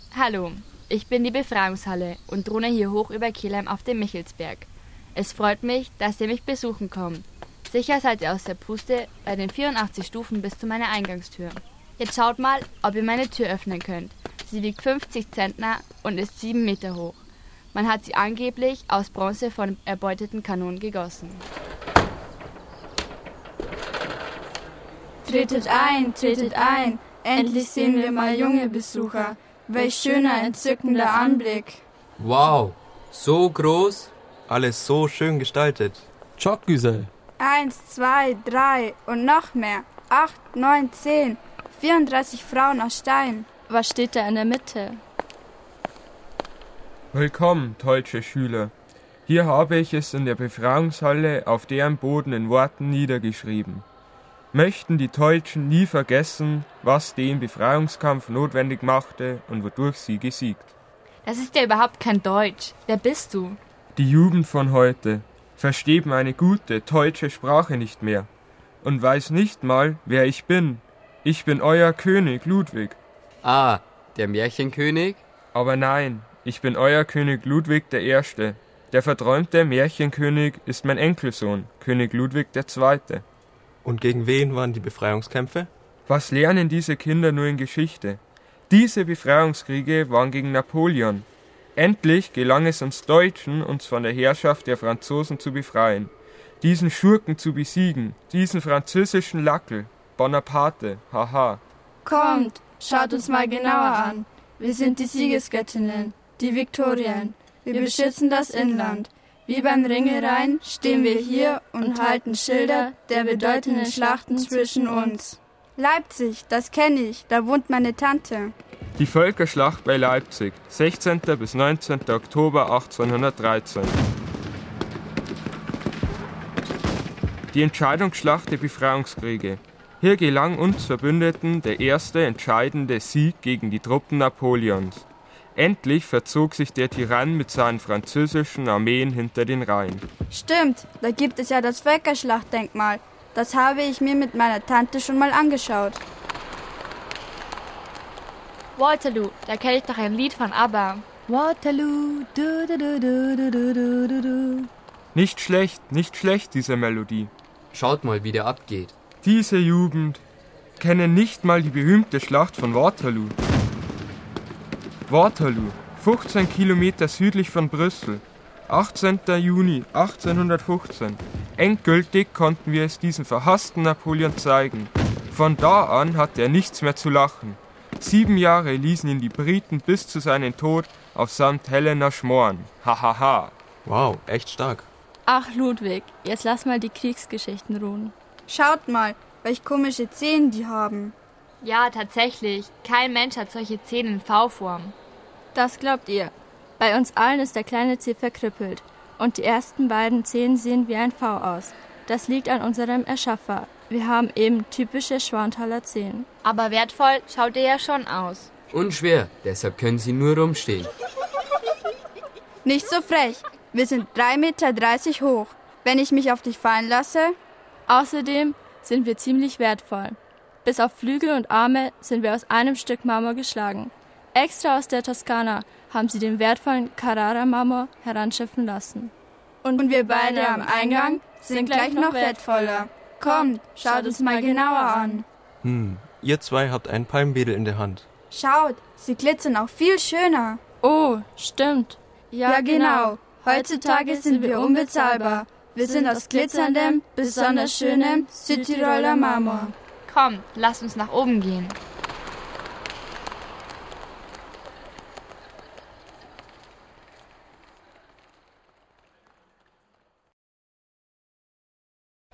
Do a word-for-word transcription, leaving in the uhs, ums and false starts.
Hallo, ich bin die Befreiungshalle und drohne hier hoch über Kelheim auf dem Michelsberg. Es freut mich, dass ihr mich besuchen kommt. Sicher seid ihr aus der Puste bei den vierundachtzig Stufen bis zu meiner Eingangstür. Jetzt schaut mal, ob ihr meine Tür öffnen könnt. Sie wiegt fünfzig Zentner und ist sieben Meter hoch. Man hat sie angeblich aus Bronze von erbeuteten Kanonen gegossen. Tretet ein, tretet ein, endlich sehen wir mal junge Besucher. Welch schöner, entzückender Anblick. Wow, so groß. Alles so schön gestaltet. Çok güzel. Eins, zwei, drei und noch mehr. Acht, neun, zehn. vierunddreißig Frauen aus Stein. Was steht da in der Mitte? Willkommen, deutsche Schüler. Hier habe ich es in der Befreiungshalle auf deren Boden in Worten niedergeschrieben. Möchten die Deutschen nie vergessen, was den Befreiungskampf notwendig machte und wodurch sie gesiegt. Das ist ja überhaupt kein Deutsch. Wer bist du? Die Jugend von heute versteht meine gute deutsche Sprache nicht mehr und weiß nicht mal, wer ich bin. Ich bin euer König Ludwig. Ah, der Märchenkönig? Aber nein, ich bin euer König Ludwig der Erste. Der verträumte Märchenkönig ist mein Enkelsohn, König Ludwig der Zweite. Und gegen wen waren die Befreiungskämpfe? Was lernen diese Kinder nur in Geschichte? Diese Befreiungskriege waren gegen Napoleon. Endlich gelang es uns Deutschen, uns von der Herrschaft der Franzosen zu befreien. Diesen Schurken zu besiegen, diesen französischen Lackel, Bonaparte, haha. Kommt, schaut uns mal genauer an. Wir sind die Siegesgöttinnen, die Viktorien. Wir beschützen das Inland. Wie beim Ringereien stehen wir hier und halten Schilder der bedeutenden Schlachten zwischen uns. Leipzig, das kenne ich, da wohnt meine Tante. Die Völkerschlacht bei Leipzig, sechzehnten bis neunzehnten Oktober achtzehnhundertdreizehn. Die Entscheidungsschlacht der Befreiungskriege. Hier gelang uns Verbündeten der erste entscheidende Sieg gegen die Truppen Napoleons. Endlich verzog sich der Tyrann mit seinen französischen Armeen hinter den Rhein. Stimmt, da gibt es ja das Völkerschlachtdenkmal. Das habe ich mir mit meiner Tante schon mal angeschaut. Waterloo, da kenne ich doch ein Lied von ABBA. Waterloo, du, du, du, du, du, du, du, du. Nicht schlecht, nicht schlecht, diese Melodie. Schaut mal, wie der abgeht. Diese Jugend kennen nicht mal die berühmte Schlacht von Waterloo. Waterloo, fünfzehn Kilometer südlich von Brüssel, achtzehnten Juni achtzehnhundertfünfzehn. Endgültig konnten wir es diesem verhassten Napoleon zeigen. Von da an hatte er nichts mehr zu lachen. Sieben Jahre ließen ihn die Briten bis zu seinem Tod auf Sankt Helena schmoren. Hahaha. Ha, ha. Wow, echt stark. Ach Ludwig, jetzt lass mal die Kriegsgeschichten ruhen. Schaut mal, welch komische Zähne die haben. Ja, tatsächlich. Kein Mensch hat solche Zähne in V-Form. Das glaubt ihr. Bei uns allen ist der kleine Zeh verkrüppelt. Und die ersten beiden Zehen sehen wie ein V aus. Das liegt an unserem Erschaffer. Wir haben eben typische Schwanthaler Zehen. Aber wertvoll schaut ihr ja schon aus. Und schwer, deshalb können sie nur rumstehen. Nicht so frech. Wir sind drei Meter dreißig hoch. Wenn ich mich auf dich fallen lasse... Außerdem sind wir ziemlich wertvoll. Bis auf Flügel und Arme sind wir aus einem Stück Marmor geschlagen. Extra aus der Toskana haben sie den wertvollen Carrara-Marmor heranschiffen lassen. Und, und wir beide am Eingang sind gleich noch wertvoller. Kommt, schaut uns mal genauer an. Hm, ihr zwei habt einen Palmwedel in der Hand. Schaut, sie glitzern auch viel schöner. Oh, stimmt. Ja, ja genau. Heutzutage sind wir unbezahlbar. Wir sind aus glitzerndem, besonders schönem Südtiroler Marmor. Komm, lass uns nach oben gehen.